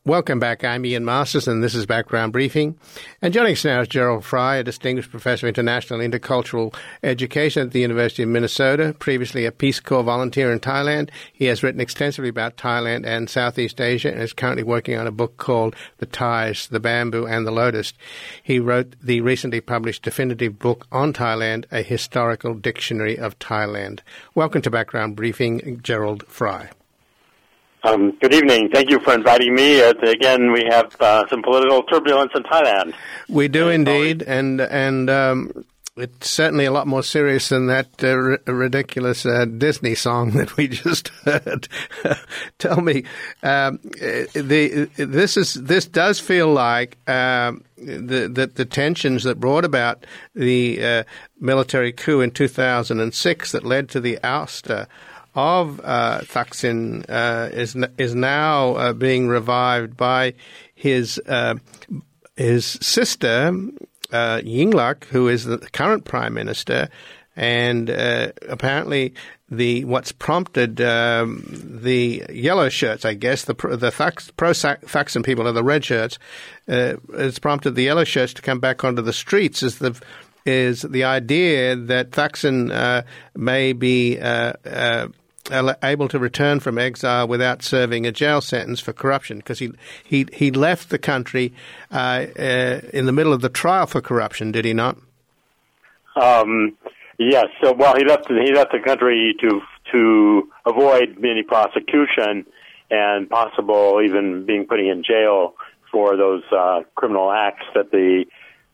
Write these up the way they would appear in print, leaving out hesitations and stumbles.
Welcome back. I'm Ian Masters, and this is Background Briefing. And joining us now is Gerald Fry, a distinguished professor of international and intercultural education at the University of Minnesota, previously a Peace Corps volunteer in Thailand. He has written extensively about Thailand and Southeast Asia and is currently working on a book called The Thais, the Bamboo and the Lotus. He wrote the recently published definitive book on Thailand, A Historical Dictionary of Thailand. Welcome to Background Briefing, Gerald Fry. Good evening. Thank you for inviting me. Again, we have some political turbulence in Thailand. We do indeed, and it's certainly a lot more serious than that ridiculous Disney song that we just heard. Tell me, this does feel like the tensions that brought about the military coup in 2006 that led to the ouster of Thaksin is now being revived by his sister Yingluck, who is the current prime minister, and apparently what's prompted the yellow shirts, I guess the pro-Thaksin people are the red shirts. It's prompted the yellow shirts to come back onto the streets is the idea that Thaksin may be able to return from exile without serving a jail sentence for corruption, because he left the country in the middle of the trial for corruption, did he not? Yes. So, he left the country to avoid any prosecution and possible even being put in jail for those criminal acts that the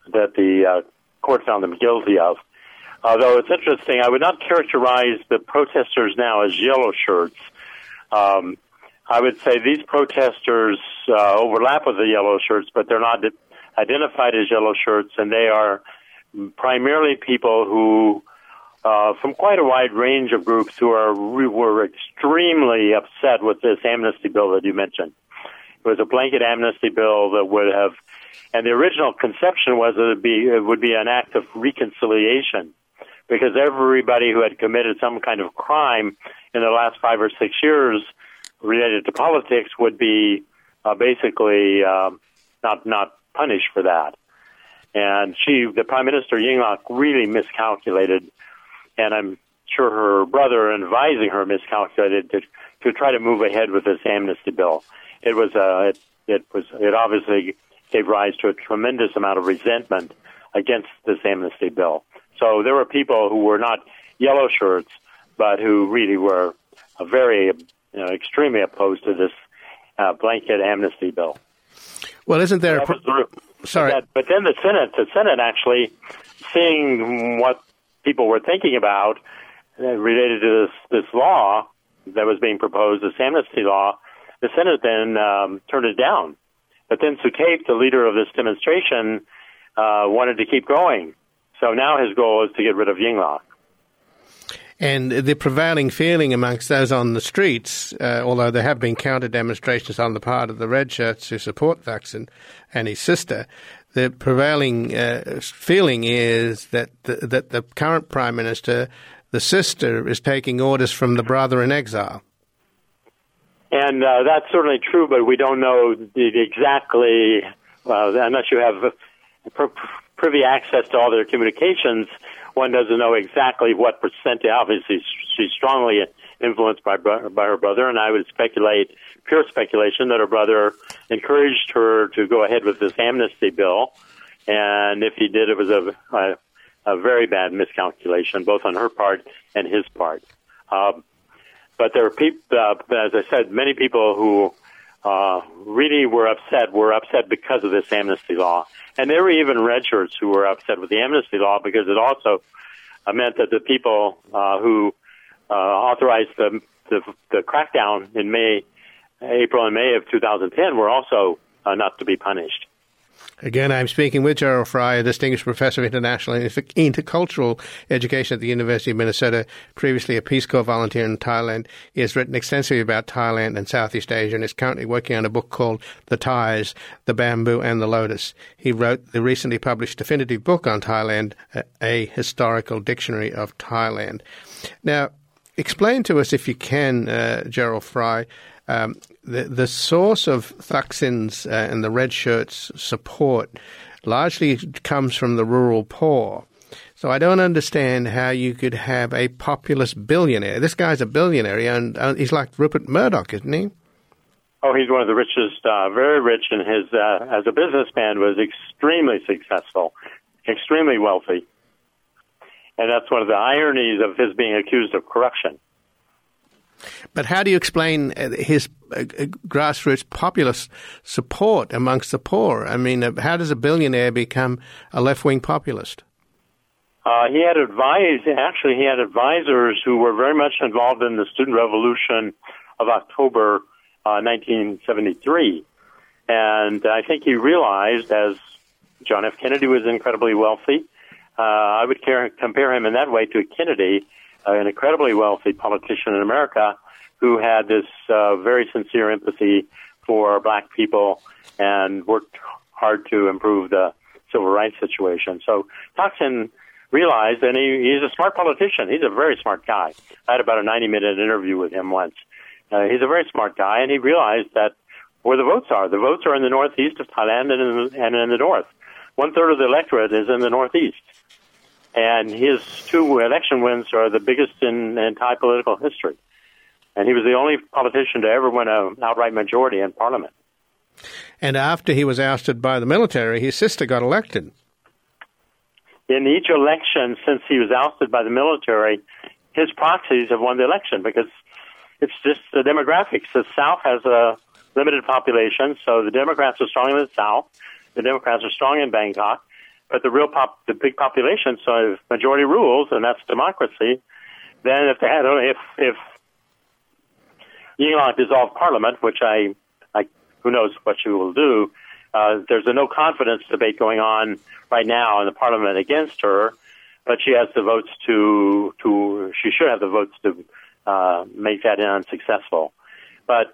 court found them guilty of. Although it's interesting, I would not characterize the protesters now as yellow shirts. I would say these protesters overlap with the yellow shirts, but they're not identified as yellow shirts, and they are primarily people who, from quite a wide range of groups, who were extremely upset with this amnesty bill that you mentioned. It was a blanket amnesty bill that would have, and the original conception was that it would be an act of reconciliation, because everybody who had committed some kind of crime in the last 5 or 6 years related to politics would be basically not punished for that. And the Prime Minister Yingluck really miscalculated, and I'm sure her brother advising her miscalculated to try to move ahead with this amnesty bill. It obviously gave rise to a tremendous amount of resentment against this amnesty bill. So there were people who were not yellow shirts, but who really were very, extremely opposed to this blanket amnesty bill. Well, isn't there? Sorry, but then the Senate actually, seeing what people were thinking about related to this law that was being proposed, this amnesty law, the Senate then turned it down. But then Sukhdev, the leader of this demonstration, wanted to keep going. So now his goal is to get rid of Yingluck. And the prevailing feeling amongst those on the streets, although there have been counter-demonstrations on the part of the red shirts who support Thaksin and his sister, the prevailing feeling is that the current prime minister, the sister, is taking orders from the brother in exile. And that's certainly true, but we don't know exactly, unless you have privy access to all their communications, one doesn't know exactly what percent. Obviously, she's strongly influenced by her brother, and I would speculate, pure speculation, that her brother encouraged her to go ahead with this amnesty bill, and if he did, it was a very bad miscalculation, both on her part and his part. But there are people, as I said, many people who really were upset because of this amnesty law. And there were even red shirts who were upset with the amnesty law because it also meant that the people who authorized the crackdown in April and May of 2010 were also not to be punished. Again, I'm speaking with Gerald Fry, a distinguished professor of international and intercultural education at the University of Minnesota, previously a Peace Corps volunteer in Thailand. He has written extensively about Thailand and Southeast Asia and is currently working on a book called The Thais, the Bamboo and the Lotus. He wrote the recently published definitive book on Thailand, A Historical Dictionary of Thailand. Now, explain to us, if you can, Gerald Fry, the source of Thaksin's and the red shirts' support largely comes from the rural poor. So I don't understand how you could have a populist billionaire. This guy's a billionaire, and he's like Rupert Murdoch, isn't he? Oh, he's one of the richest, very rich, and his as a businessman was extremely successful, extremely wealthy. And that's one of the ironies of his being accused of corruption. But how do you explain his grassroots populist support amongst the poor? I mean, how does a billionaire become a left-wing populist? He had advisors who were very much involved in the student revolution of October 1973. And I think he realized, as John F. Kennedy was incredibly wealthy, I would compare him in that way to Kennedy, an incredibly wealthy politician in America who had this very sincere empathy for black people and worked hard to improve the civil rights situation. So Thaksin realized, and he's a smart politician. He's a very smart guy. I had about a 90-minute interview with him once. He's a very smart guy, and he realized that where the votes are in the northeast of Thailand and in the north. 1/3 of the electorate is in the northeast. And his 2 election wins are the biggest in Thai political history. And he was the only politician to ever win an outright majority in parliament. And after he was ousted by the military, his sister got elected. In each election since he was ousted by the military, his proxies have won the election because it's just the demographics. The South has a limited population, so the Democrats are strong in the South. The Democrats are strong in Bangkok. But the big population, so if majority rules, and that's democracy, then if Yingluck dissolved Parliament, which who knows what she will do, there's a no confidence debate going on right now in the Parliament against her, but she has the votes she should have the votes to make that unsuccessful. But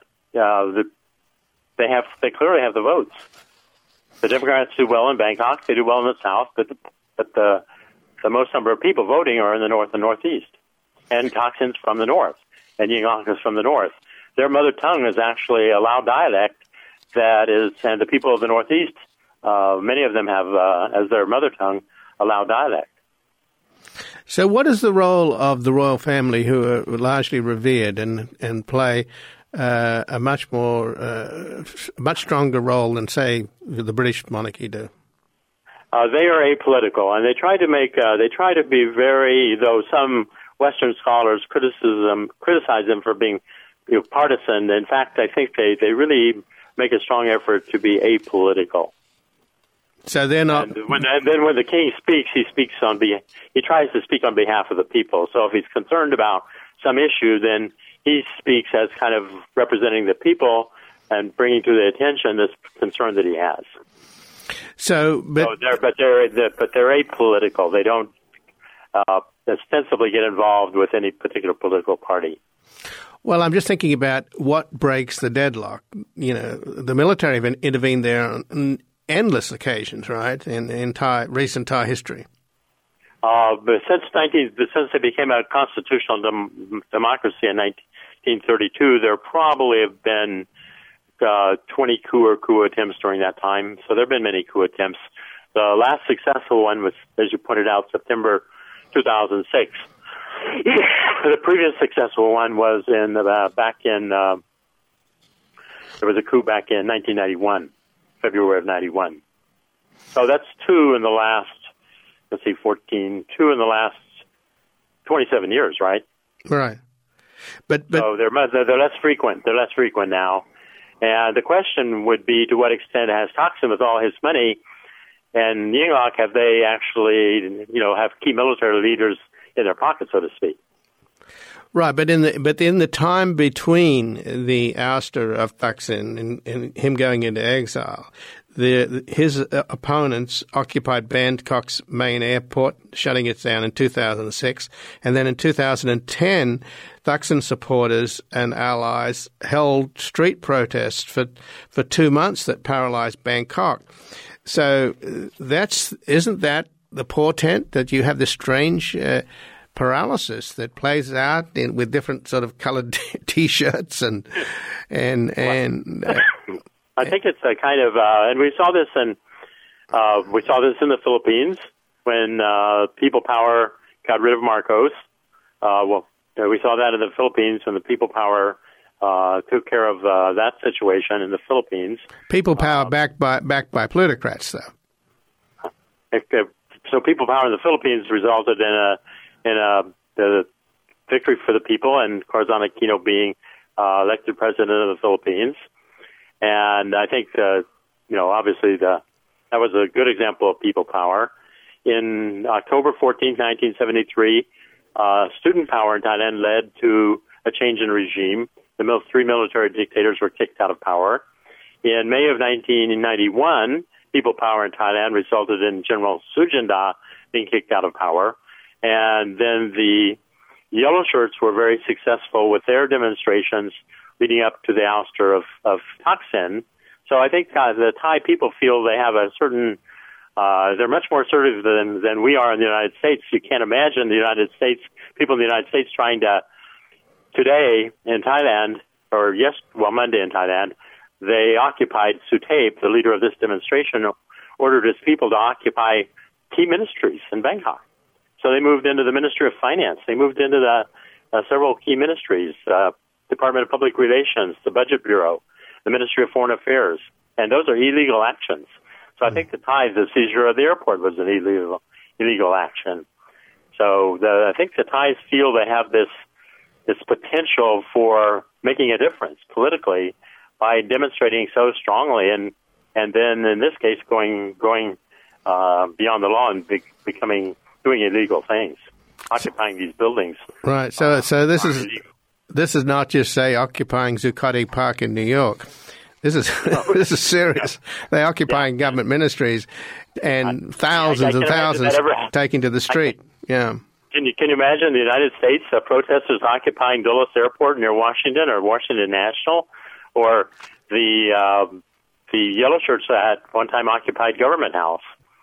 they clearly have the votes. The Democrats do well in Bangkok. They do well in the South, but the most number of people voting are in the North and Northeast. And Thaksin's from the North, and Yingluck is from the North. Their mother tongue is actually a Lao dialect and the people of the Northeast, many of them have as their mother tongue a Lao dialect. So what is the role of the royal family, who are largely revered and play a much stronger role than, say, the British monarchy do? They are apolitical, and they try to be very, though some Western scholars criticize them for being partisan. In fact, I think they really make a strong effort to be apolitical. So they're not. And then when the king speaks, he tries to speak on behalf of the people. So if he's concerned about some issue, then he speaks as kind of representing the people and bringing to their attention this concern that he has. But they're apolitical. They don't ostensibly get involved with any particular political party. Well, I'm just thinking about what breaks the deadlock. The military have intervened there on endless occasions, right, in recent Thai history. But since they became a constitutional democracy in 1932, there probably have been 20 coup attempts during that time. So there have been many coup attempts. The last successful one was, as you pointed out, September 2006. The previous successful one was there was a coup back in 1991, February of 91. So that's 2 in the last, 2 in the last 27 years, right? Right. But so they're less frequent. They're less frequent now. And the question would be, to what extent has Thaksin, with all his money, and Yingluck, have they actually, have key military leaders in their pocket, so to speak? Right, but in the time between the ouster of Thaksin and him going into exile, his opponents occupied Bangkok's main airport, shutting it down in 2006, and then in 2010, Thaksin supporters and allies held street protests for 2 months that paralyzed Bangkok. So isn't that the portent, that you have this strange paralysis that plays out with different sort of colored T-shirts I think it's a kind of, and we saw this in the Philippines when People Power got rid of Marcos. We saw that in the Philippines when the People Power took care of that situation in the Philippines. People Power backed by plutocrats, though. So People Power in the Philippines resulted in a victory for the people, and Corazon Aquino being elected president of the Philippines. And I think obviously that was a good example of People Power. In October 14, 1973, student power in Thailand led to a change in regime. The three military dictators were kicked out of power. In May of 1991, People Power in Thailand resulted in General Sujinda being kicked out of power. And then the Yellow Shirts were very successful with their demonstrations leading up to the ouster of Thaksin. So I think the Thai people feel they have a certain, they're much more assertive than we are in the United States. You can't imagine the United States, people in the United States trying to, today in Thailand, Monday in Thailand, they occupied Suthep, the leader of this demonstration, ordered his people to occupy key ministries in Bangkok. So they moved into the Ministry of Finance. They moved into the several key ministries, Department of Public Relations, the Budget Bureau, the Ministry of Foreign Affairs, and those are illegal actions. So I think the seizure of the airport was an illegal action. So I think the Thais feel they have this potential for making a difference politically by demonstrating so strongly, and then in this case going beyond the law and doing illegal things, occupying these buildings. Right. So this is not just, say, occupying Zuccotti Park in New York. This is serious. They're occupying government ministries, and thousands taking to the street. Can you imagine the United States protesters occupying Dulles Airport near Washington or Washington National, or the Yellow Shirts at one time occupied Government House?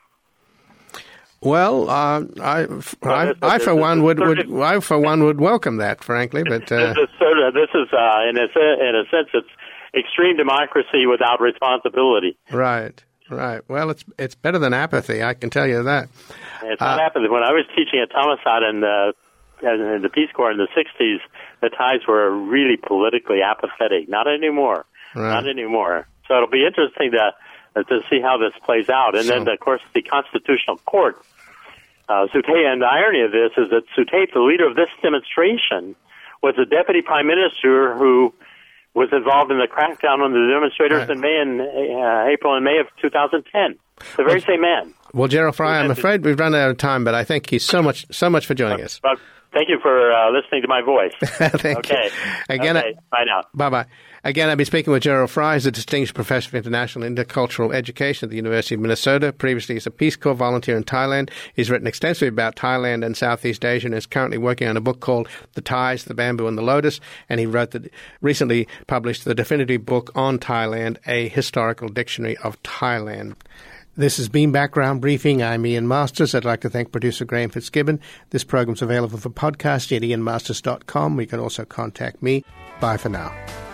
Well, I for one would welcome that, frankly. But this is in a sense, it's extreme democracy without responsibility. Right. Well, it's better than apathy, I can tell you that. It's not apathy. When I was teaching at Thammasat in the Peace Corps in the 60s, the Thais were really politically apathetic. Not anymore. Right. Not anymore. So it'll be interesting to see how this plays out. And then, of course, the Constitutional Court. Suthep, and the irony of this is that Suthep, the leader of this demonstration, was the deputy prime minister who was involved in the crackdown on the demonstrators in April and May of 2010. The very same man. Well, Gerald Fry, I'm afraid we've run out of time, but I thank you so much for joining us. Thank you for listening to my voice. Thank you. Again, bye now. Bye-bye. Again, I'll be speaking with Gerald Fry. He's a distinguished professor of international intercultural education at the University of Minnesota. Previously, he's a Peace Corps volunteer in Thailand. He's written extensively about Thailand and Southeast Asia and is currently working on a book called The Thais, the Bamboo and the Lotus. And he recently published the definitive book on Thailand, A Historical Dictionary of Thailand. This has been Background Briefing. I'm Ian Masters. I'd like to thank producer Graham Fitzgibbon. This program's available for podcast at ianmasters.com. You can also contact me. Bye for now.